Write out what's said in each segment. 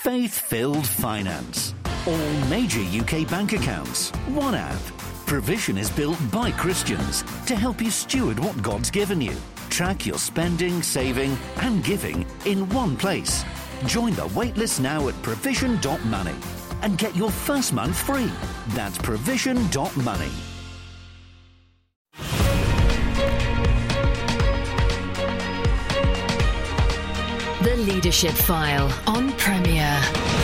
Faith-filled finance. All major UK bank accounts. One app. Provision is built by Christians to help you steward what God's given you. Track your spending, saving and giving in one place. Join the waitlist now at provision.money and get your first month free. That's provision.money. The Leadership File on Premier.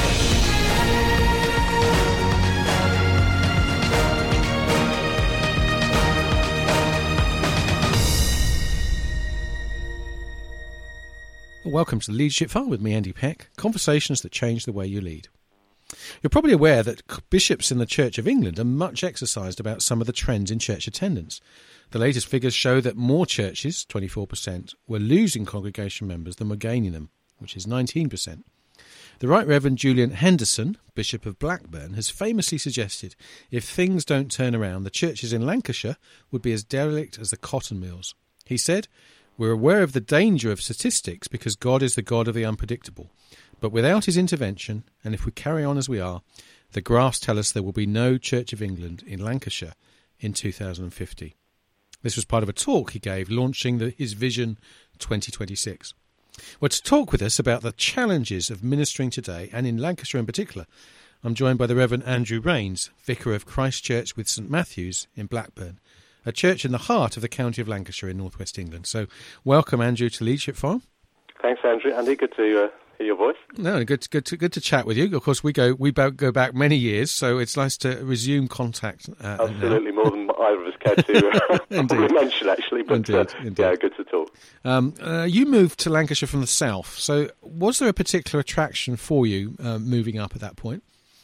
Welcome to the Leadership File with me, Andy Peck. Conversations that change the way you lead. You're probably aware that bishops in the Church of England are much exercised about some of the trends in church attendance. The latest figures show that more churches, 24%, were losing congregation members than were gaining them, which is 19%. The Right Reverend Julian Henderson, Bishop of Blackburn, has famously suggested if things don't turn around, the churches in Lancashire would be as derelict as the cotton mills. He said, "We're aware of the danger of statistics because God is the God of the unpredictable. But without his intervention, and if we carry on as we are, the graphs tell us there will be no Church of England in Lancashire in 2050. This was part of a talk he gave launching his Vision 2026. Well, to talk with us about the challenges of ministering today, and in Lancashire in particular, I'm joined by the Reverend Andrew Rains, Vicar of Christ Church with St Matthew's in Blackburn, a church in the heart of the county of Lancashire in northwest England. So welcome, Andrew, to Leadership File. Thanks, Andrew. Andy, good to hear your voice. No, good to chat with you. Of course, we go back many years, so it's nice to resume contact. Absolutely, more than either of us care to probably mention, actually. But indeed. Yeah, good to talk. You moved to Lancashire from the south, so was there a particular attraction for you moving up at that point?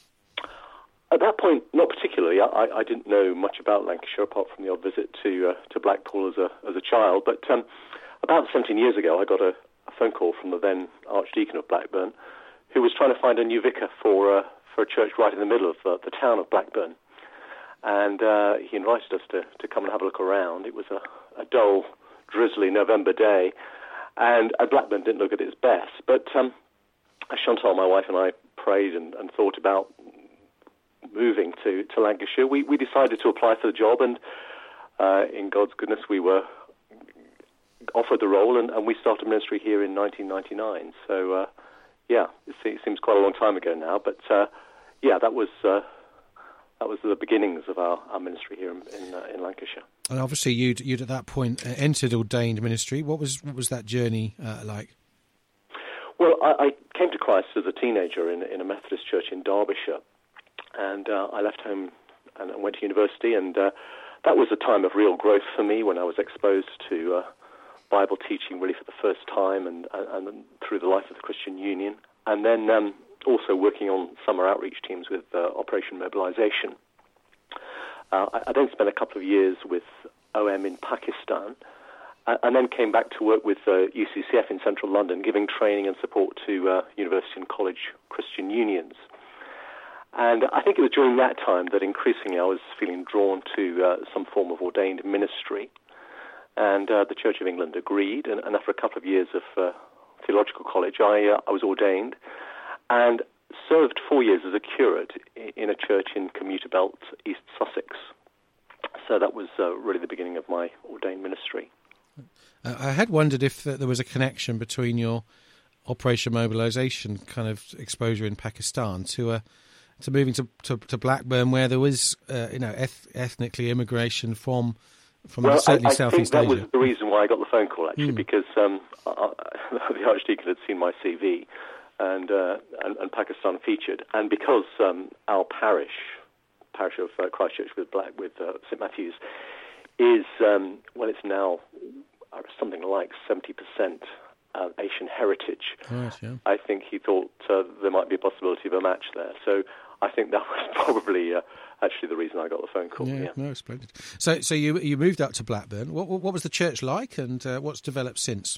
At that point, not particularly. I didn't know much about Lancashire apart from the odd visit to Blackpool as a child. But about 17 years ago, I got a phone call from the then Archdeacon of Blackburn, who was trying to find a new vicar for a church right in the middle of the town of Blackburn. And he invited us to come and have a look around. It was a dull, drizzly November day, and Blackburn didn't look at its best. But as Chantal, my wife, and I prayed and thought about moving to Lancashire, we decided to apply for the job, and in God's goodness, we were offered the role, and we started ministry here in 1999. So, it seems quite a long time ago now, but that was the beginnings of our ministry here in Lancashire. And obviously, you'd at that point entered ordained ministry. What was that journey like? Well, I came to Christ as a teenager in a Methodist church in Derbyshire, and I left home and went to university, and that was a time of real growth for me when I was exposed to Bible teaching really for the first time, and through the life of the Christian Union, and then also working on summer outreach teams with Operation Mobilization. I then spent a couple of years with OM in Pakistan, and then came back to work with UCCF in central London, giving training and support to university and college Christian unions. And I think it was during that time that increasingly I was feeling drawn to some form of ordained ministry. And the Church of England agreed, and after a couple of years of theological college, I was ordained and served 4 years as a curate in a church in Commuter Belt, East Sussex. So that was really the beginning of my ordained ministry. I had wondered if there was a connection between your Operation Mobilization kind of exposure in Pakistan to moving to Blackburn, where there was ethnically immigration from certainly Southeast Asia. That was the reason why I got the phone call, actually, because the Archdeacon had seen my CV, and Pakistan featured, and because our parish of Christ Church with St Matthew's is it's now something like 70% Asian heritage. Right, yeah. I think he thought there might be a possibility of a match there. So I think that was probably actually the reason I got the phone call. Yeah. No, splendid. So you moved up to Blackburn. What was the church like, and what's developed since?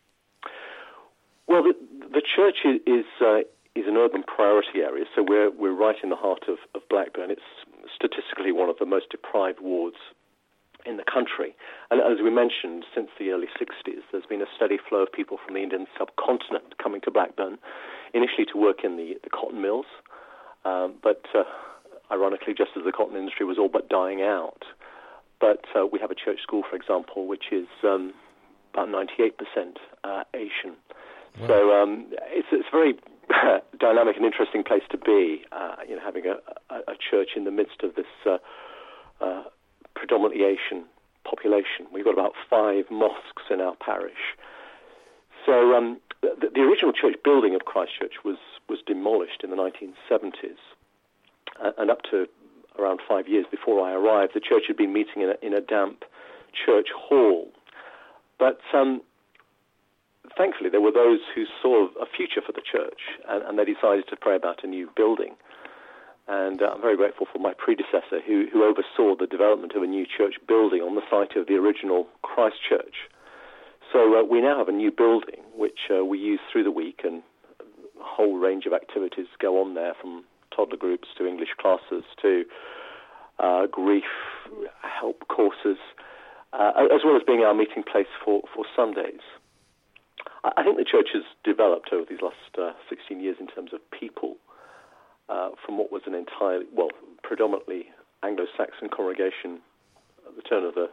Well, the church is an urban priority area, so we're right in the heart of Blackburn. It's statistically one of the most deprived wards in the country. And as we mentioned, since the early 60s, there's been a steady flow of people from the Indian subcontinent coming to Blackburn initially to work in the cotton mills, but ironically, just as the cotton industry was all but dying out. But we have a church school, for example, which is about 98% Asian. Wow. So it's a very dynamic and interesting place to be, having a church in the midst of this predominantly Asian population. We've got about 5 mosques in our parish. So the original church building of Christ Church was demolished in the 1970s, and up to around 5 years before I arrived, the church had been meeting in a damp church hall. But thankfully, there were those who saw a future for the church, and they decided to pray about a new building. And I'm very grateful for my predecessor who oversaw the development of a new church building on the site of the original Christ Church. So we now have a new building which we use through the week, and a whole range of activities go on there, from toddler groups to English classes to grief help courses, as well as being our meeting place for Sundays. I think the church has developed over these last 16 years in terms of people, from what was an entirely, predominantly Anglo-Saxon congregation at the turn of the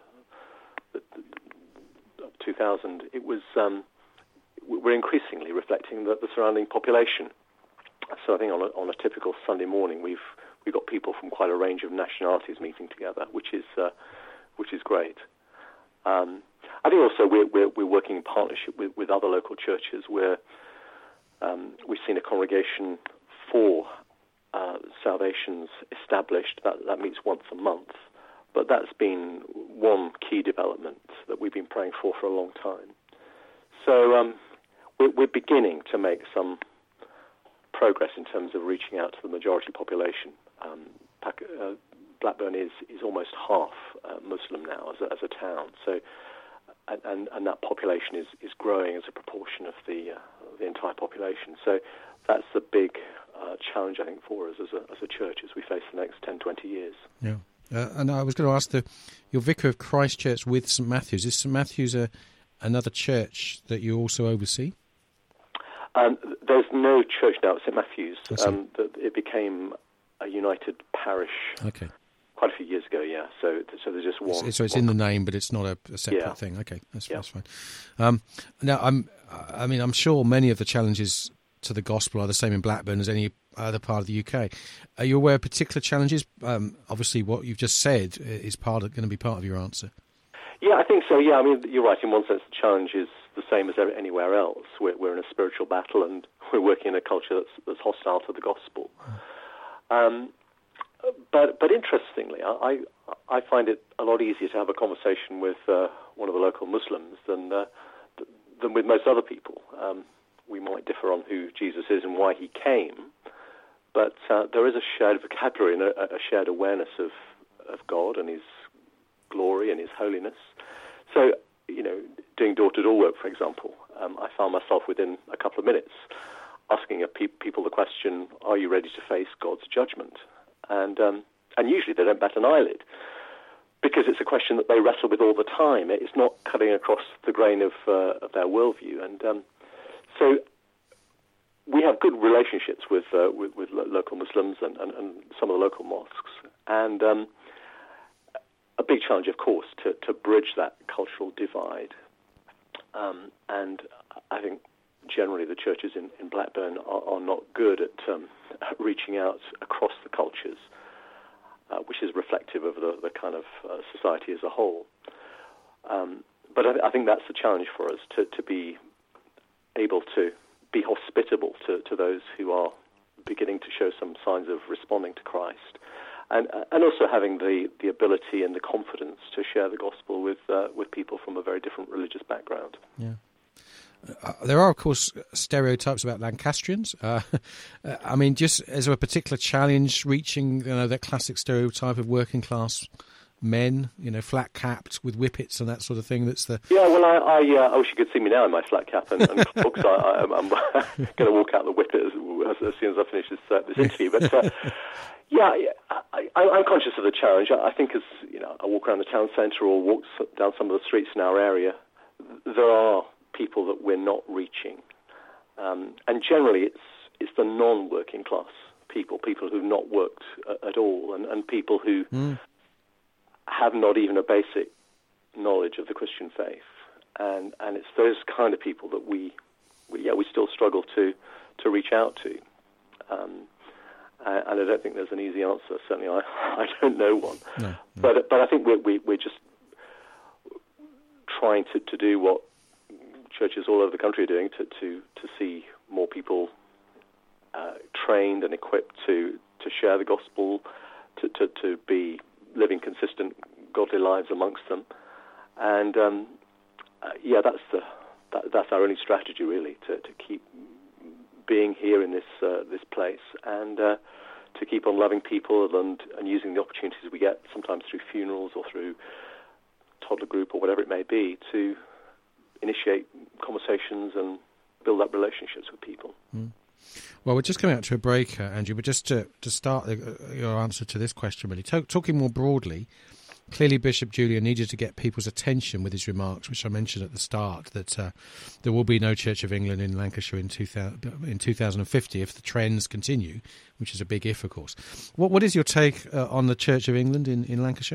2000. It was we're increasingly reflecting the surrounding population. So I think on a typical Sunday morning, we've got people from quite a range of nationalities meeting together, which is great. I think also we're working in partnership with other local churches where we've seen a congregation for salvations established that meets once a month, but that's been one key development that we've been praying for a long time. So we're beginning to make some progress in terms of reaching out to the majority population. Blackburn is almost half Muslim now as a town, so and that population is growing as a proportion of the entire population. So that's the big challenge, I think, for us as a church as we face the next 10, 20 years. Yeah. And I was going to ask your vicar of Christ Church with St Matthew's. Is St Matthew's another church that you also oversee? There's no church now at St Matthew's. It became a united parish quite a few years ago, yeah. So there's just one. So it's in the name, but it's not a separate thing. Okay, that's fine. Now, I'm sure many of the challenges to the gospel are the same in Blackburn as any other part of the UK. Are you aware of particular challenges? Obviously, what you've just said is going to be part of your answer. Yeah, I think so. Yeah, I mean, you're right. In one sense, the challenge is the same as anywhere else. We're in a spiritual battle, and we're working in a culture that's hostile to the gospel. But interestingly, I find it a lot easier to have a conversation with one of the local Muslims than with most other people. We might differ on who Jesus is and why he came, but there is a shared vocabulary and a shared awareness of God and his glory and his holiness. So, doing door-to-door work, for example, I found myself within a couple of minutes asking people the question, are you ready to face God's judgment? And usually they don't bat an eyelid, because it's a question that they wrestle with all the time. It's not cutting across the grain of their worldview. And so we have good relationships with local Muslims and some of the local mosques. And a big challenge, of course, to bridge that cultural divide. And I think generally the churches in Blackburn are not good at reaching out across the cultures, which is reflective of the kind of society as a whole. But I think that's the challenge for us, to be able to be hospitable to those who are beginning to show some signs of responding to Christ, and also having the ability and the confidence to share the gospel with people from a very different religious background. Yeah. There are, of course, stereotypes about Lancastrians. I mean, just as a particular challenge, reaching that classic stereotype of working class men, flat-capped with whippets and that sort of thing. That's the well, I wish you could see me now in my flat cap and clogs. I'm going to walk out the whippet as soon as I finish this interview. But I'm conscious of the challenge. I think as I walk around the town centre or walk down some of the streets in our area, there are people that we're not reaching, and generally it's the non-working class people who've not worked at all, and people who have not even a basic knowledge of the Christian faith, and it's those kind of people that we still struggle to reach out to, and I don't think there's an easy answer. Certainly, I don't know one. No. But I think we're just trying to do what churches all over the country are doing to see more people trained and equipped to share the gospel, to be living consistent, godly lives amongst them, and that's our only strategy really, to keep being here in this place, and to keep on loving people and using the opportunities we get, sometimes through funerals or through toddler group or whatever it may be, to initiate conversations and build up relationships with people. Well, we're just coming out to a break, Andrew, but just to start your answer to this question, really, talking more broadly, clearly Bishop Julian needed to get people's attention with his remarks, which I mentioned at the start, that there will be no Church of England in Lancashire in 2050 if the trends continue, which is a big if, of course. What is your take on the Church of England in Lancashire?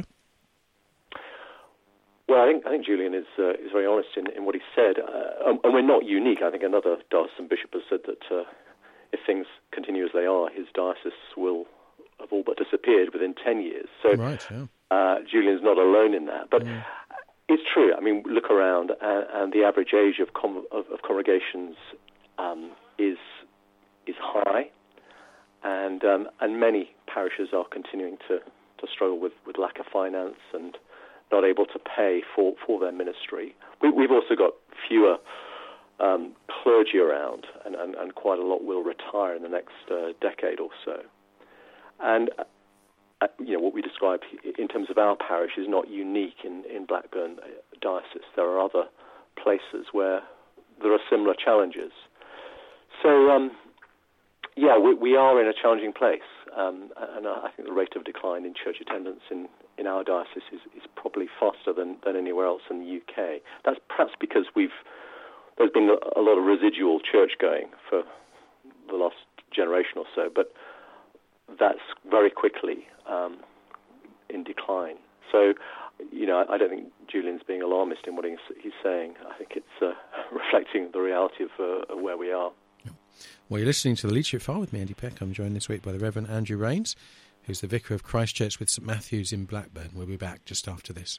Well, I think Julian is very honest in what he said, and we're not unique. I think another diocesan bishop has said that if things continue as they are, his diocese will have all but disappeared within 10 years. So right, yeah. Julian's not alone in that. But it's true. I mean, look around, and the average age of congregations is high, and many parishes are continuing to struggle with lack of finance and not able to pay for their ministry. We've also got fewer clergy around, and quite a lot will retire in the next decade or so. And what we describe in terms of our parish is not unique in Blackburn Diocese. There are other places where there are similar challenges. So, we are in a challenging place, and I think the rate of decline in church attendance in our diocese is probably faster than anywhere else in the UK. That's perhaps because there's been a lot of residual church going for the last generation or so, but that's very quickly in decline. So, I don't think Julian's being alarmist in what he's saying. I think it's reflecting the reality of where we are. Well, you're listening to the Leadership File with me, Andy Peck. I'm joined this week by the Reverend Andrew Rains, who's the vicar of Christ Church with St Matthew's in Blackburn. We'll be back just after this.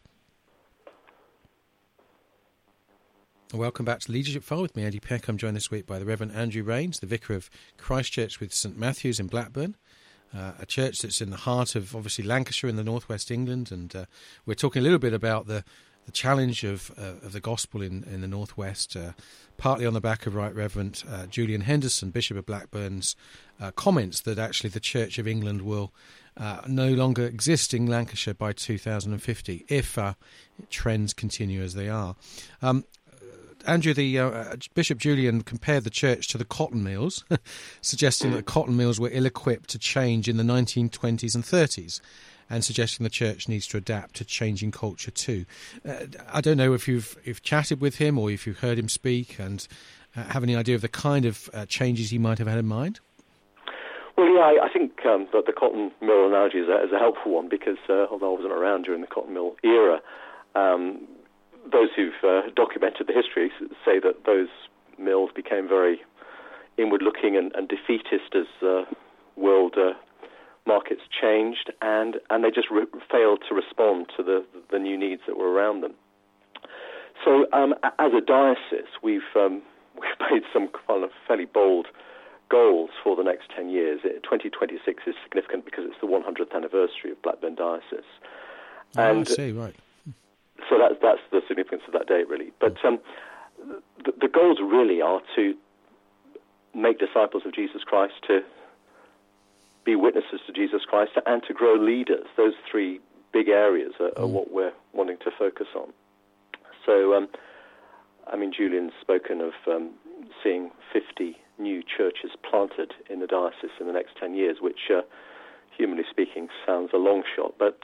Welcome back to Leadership File with me, Andy Peck. I'm joined this week by the Reverend Andrew Rains, the vicar of Christ Church with St Matthew's in Blackburn, a church that's in the heart of, obviously, Lancashire in the northwest England. And we're talking a little bit about the challenge of the gospel in the northwest, partly on the back of Right Reverend Julian Henderson, Bishop of Blackburn's comments that actually the Church of England will no longer exist in Lancashire by 2050 if trends continue as they are. Andrew, Bishop Julian compared the church to the cotton mills, suggesting that cotton mills were ill-equipped to change in the 1920s and 30s, and suggesting the church needs to adapt to changing culture too. I don't know if you've chatted with him or if you've heard him speak, and have any idea of the kind of changes he might have had in mind? Well, yeah, I think that the cotton mill analogy is a helpful one, because although I wasn't around during the cotton mill era, those who've documented the history say that those mills became very inward-looking and defeatist as world markets changed, and they just failed to respond to the new needs that were around them. So, as a diocese, we've made some kind of fairly bold goals for the next 10 years. 2026 is significant because it's the 100th anniversary of Blackburn Diocese. I see, right. So that's the significance of that date, really. But the goals really are to make disciples of Jesus Christ, to be witnesses to Jesus Christ, and to grow leaders. Those three big areas are what we're wanting to focus on. So, Julian's spoken of seeing 50 new churches planted in the diocese in the next 10 years, which, humanly speaking, sounds a long shot. But,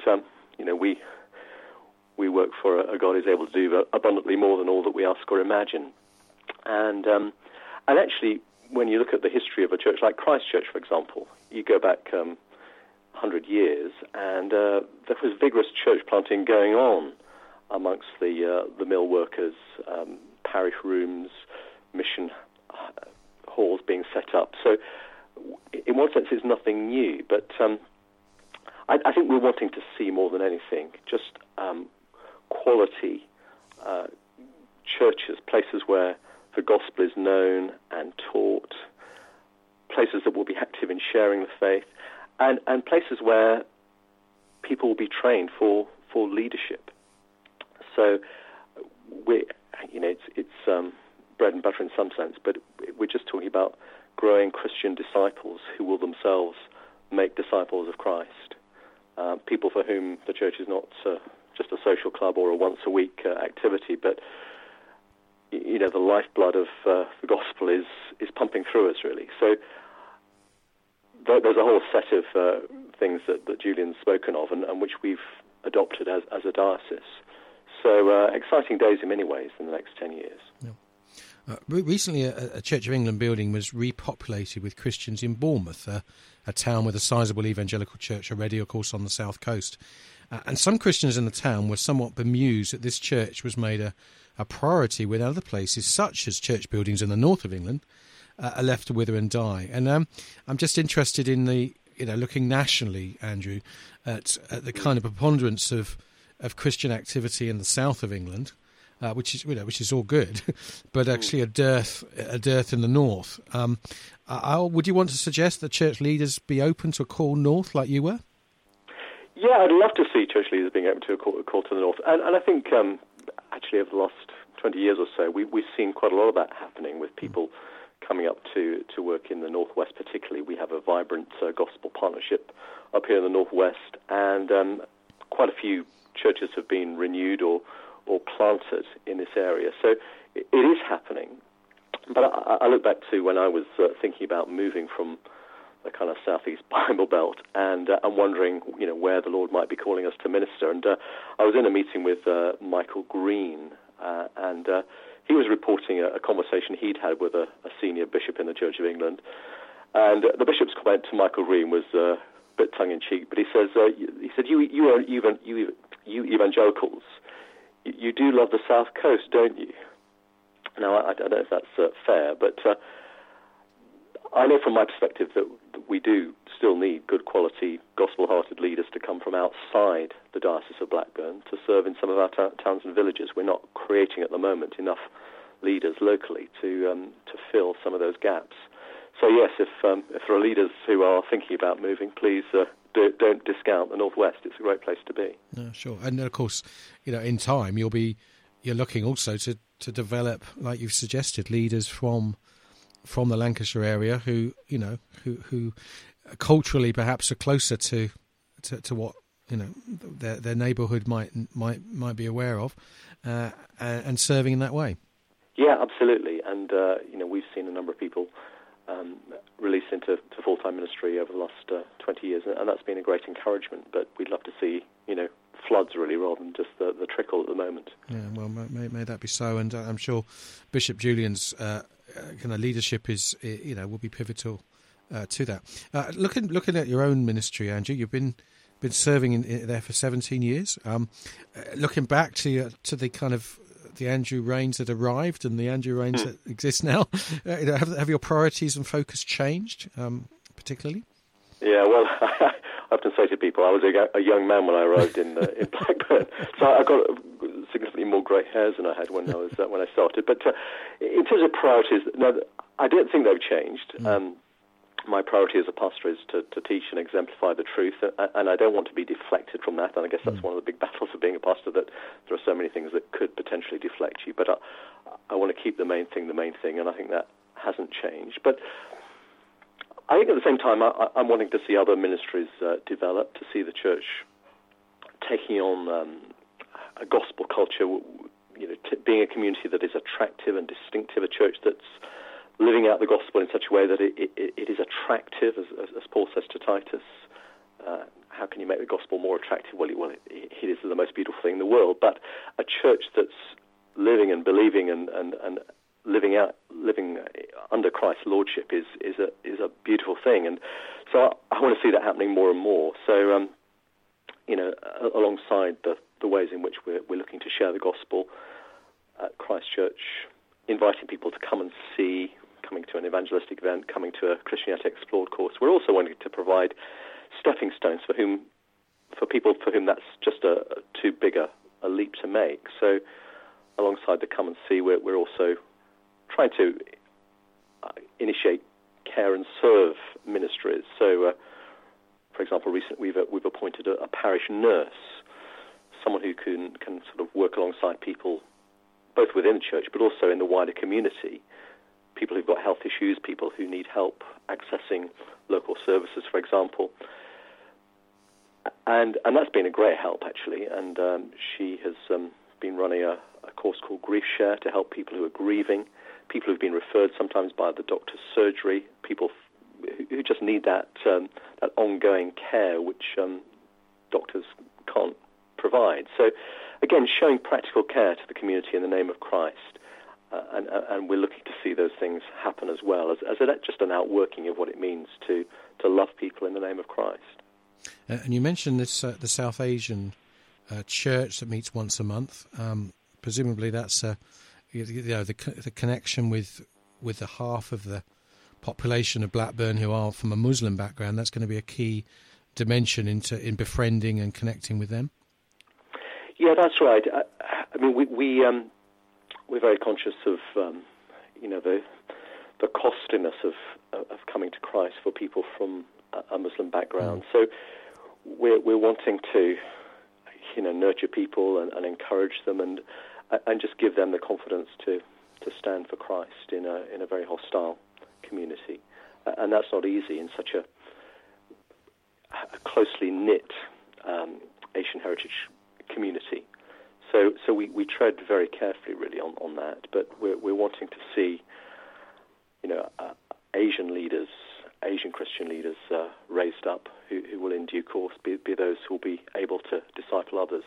we work for a God who's able to do abundantly more than all that we ask or imagine. And actually, when you look at the history of a church like Christ Church, for example, you go back 100 years, and there was vigorous church planting going on amongst the mill workers, parish rooms, mission halls being set up. So in one sense, it's nothing new, but I think we're wanting to see more than anything just quality churches, places where the gospel is known and taught, places that will be active in sharing the faith, and places where people will be trained for leadership. So it's bread and butter in some sense, but we're just talking about growing Christian disciples who will themselves make disciples of Christ. People for whom the church is not just a social club or a once-a-week activity, but the lifeblood of the gospel is pumping through us, really. So there's a whole set of things that Julian's spoken of and which we've adopted as a diocese. So exciting days in many ways in the next 10 years. Yeah. Recently, a Church of England building was repopulated with Christians in Bournemouth, a town with a sizable evangelical church already, of course, on the south coast. And some Christians in the town were somewhat bemused that this church was made a priority when other places, such as church buildings in the north of England, are left to wither and die. And I'm just interested in looking nationally, Andrew, at the kind of preponderance of Christian activity in the south of England. Which is all good, but actually a dearth in the north. Would you want to suggest that church leaders be open to a call north, like you were? Yeah, I'd love to see church leaders being open to a call to the north, and I think actually over the last 20 years or so, we've seen quite a lot of that happening with people coming up to work in the northwest. Particularly, we have a vibrant gospel partnership up here in the northwest, and quite a few churches have been renewed or planted in this area. So it is happening. But I look back to when I was thinking about moving from the kind of southeast Bible Belt, and I'm wondering, where the Lord might be calling us to minister. And I was in a meeting with Michael Green, and he was reporting a conversation he'd had with a senior bishop in the Church of England. And the bishop's comment to Michael Green was a bit tongue-in-cheek, but he said, you evangelicals, you do love the South Coast, don't you? Now, I don't know if that's fair, but I know from my perspective that we do still need good quality, gospel-hearted leaders to come from outside the Diocese of Blackburn to serve in some of our towns and villages. We're not creating at the moment enough leaders locally to fill some of those gaps. So yes, if there are leaders who are thinking about moving, please don't discount the Northwest. It's a great place to be. No, sure. And of course, in time you're looking also to develop, like you've suggested, leaders from the Lancashire area who culturally perhaps are closer to what their neighbourhood might be aware of, and serving in that way. Yeah, absolutely. And we've seen a number of people released into full-time ministry over the last 20 years, and that's been a great encouragement. But we'd love to see floods really, rather than just the trickle at the moment. Yeah, well, may that be so, and I'm sure Bishop Julian's kind of leadership is will be pivotal to that. Looking at your own ministry, Andrew, you've been serving in there for 17 years. Looking back to the kind of the Andrew Rains that arrived and the Andrew Rains that exist now, have your priorities and focus changed, particularly? Yeah, well, I often say to people, I was a young man when I arrived in Blackburn, so I got significantly more grey hairs than I had when I started. But in terms of priorities, no, I don't think they've changed. My priority as a pastor is to teach and exemplify the truth, and I don't want to be deflected from that. And I guess that's one of the big battles of being a pastor, that there are so many things that could potentially deflect you. But I want to keep the main thing, and I think that hasn't changed. But I think at the same time, I'm wanting to see other ministries develop, to see the church taking on a gospel culture, being a community that is attractive and distinctive, a church that's living out the gospel in such a way that it is attractive, as Paul says to Titus. How can you make the gospel more attractive? Well, it is the most beautiful thing in the world. But a church that's living and believing and living under Christ's lordship is a beautiful thing, and so I want to see that happening more and more. So alongside the ways in which we're looking to share the gospel at Christ Church, inviting people to come and see, coming to an evangelistic event, coming to a Christianity Explored course, we're also wanting to provide stepping stones for people for whom that's just too big a leap to make. So alongside the come and see, we're also trying to initiate care and serve ministries. So, for example, recently we've appointed a parish nurse, someone who can sort of work alongside people, both within the church but also in the wider community, people who've got health issues, people who need help accessing local services, for example. And that's been a great help, actually. And she has been running a course called Grief Share to help people who are grieving, people who've been referred sometimes by the doctor's surgery, people who just need that ongoing care which doctors can't provide. So, again, showing practical care to the community in the name of Christ. And we're looking to see those things happen as well, as just an outworking of what it means to love people in the name of Christ. And you mentioned this the South Asian church that meets once a month. Presumably that's the connection with the half of the population of Blackburn who are from a Muslim background. That's going to be a key dimension in befriending and connecting with them. Yeah, that's right. I mean, we're very conscious of the costliness of coming to Christ for people from a Muslim background. So we're wanting to nurture people and encourage them and just give them the confidence to stand for Christ in a very hostile community, and that's not easy in such a closely knit Asian heritage community. So we tread very carefully, really, on that. But we're wanting to see, Asian leaders, Asian Christian leaders raised up who will, in due course, be those who will be able to disciple others.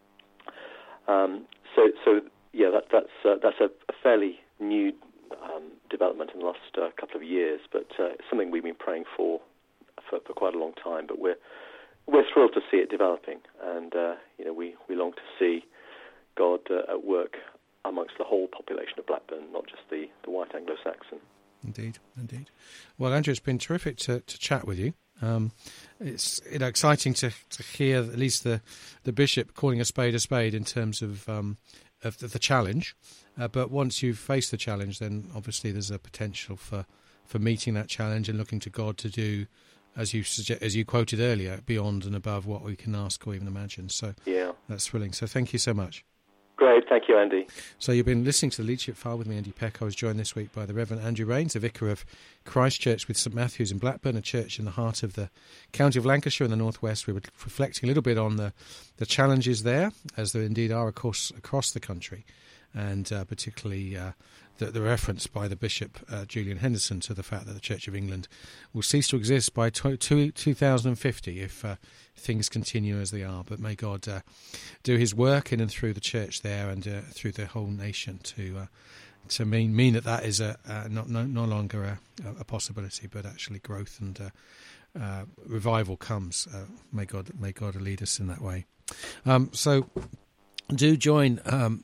That's a fairly new development in the last couple of years, but it's something we've been praying for quite a long time. But we're thrilled to see it developing, and we long to see God at work amongst the whole population of Blackburn, not just the white Anglo-Saxon. Indeed. Well, Andrew, it's been terrific to chat with you. It's exciting to hear at least the bishop calling a spade in terms of the challenge. But once you've faced the challenge, then obviously there's a potential for meeting that challenge and looking to God to do, as you quoted earlier, beyond and above what we can ask or even imagine. So yeah, that's thrilling. So thank you so much. Great, thank you, Andy. So you've been listening to the Leadership File with me, Andy Peck. I was joined this week by the Reverend Andrew Rains, the vicar of Christ Church with St Matthew's in Blackburn, a church in the heart of the county of Lancashire in the northwest. We were reflecting a little bit on the challenges there, as there indeed are, of course, across the country, and particularly the reference by the Bishop Julian Henderson to the fact that the Church of England will cease to exist by 2050 if things continue as they are. But may God do his work in and through the church there and through the whole nation to mean that is no longer a possibility, but actually growth and revival comes. May God lead us in that way. So do join.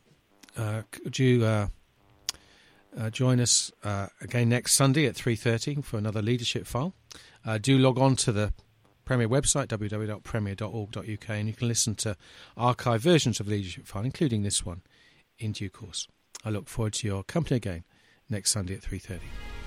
Join us again next Sunday at 3:30 for another Leadership File. Do log on to the Premier website, www.premier.org.uk, and you can listen to archive versions of Leadership File, including this one, in due course. I look forward to your company again next Sunday at 3:30.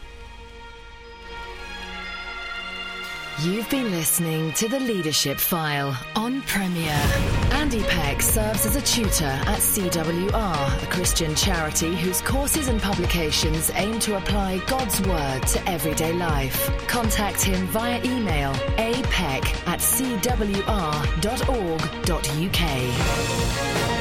You've been listening to The Leadership File on Premier. Andy Peck serves as a tutor at CWR, a Christian charity whose courses and publications aim to apply God's Word to everyday life. Contact him via email apeck@cwr.org.uk.